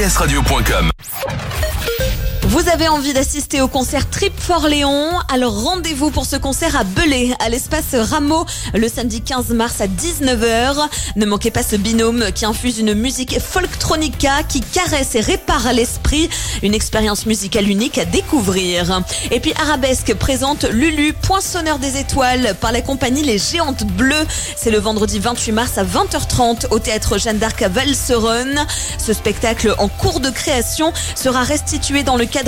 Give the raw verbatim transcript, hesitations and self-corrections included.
s radio point com. Vous avez envie d'assister au concert Trip for Léon? Alors rendez-vous pour ce concert à Belay, à l'espace Rameau, le samedi quinze mars à dix-neuf heures. Ne manquez pas ce binôme qui infuse une musique folktronica qui caresse et répare l'esprit. Une expérience musicale unique à découvrir. Et puis Arabesque présente Lulu, poinçonneur des étoiles, par la compagnie Les Géantes Bleues. C'est le vendredi vingt-huit mars à vingt heures trente au théâtre Jeanne d'Arc à Valseronne. Ce spectacle en cours de création sera restitué dans le cadre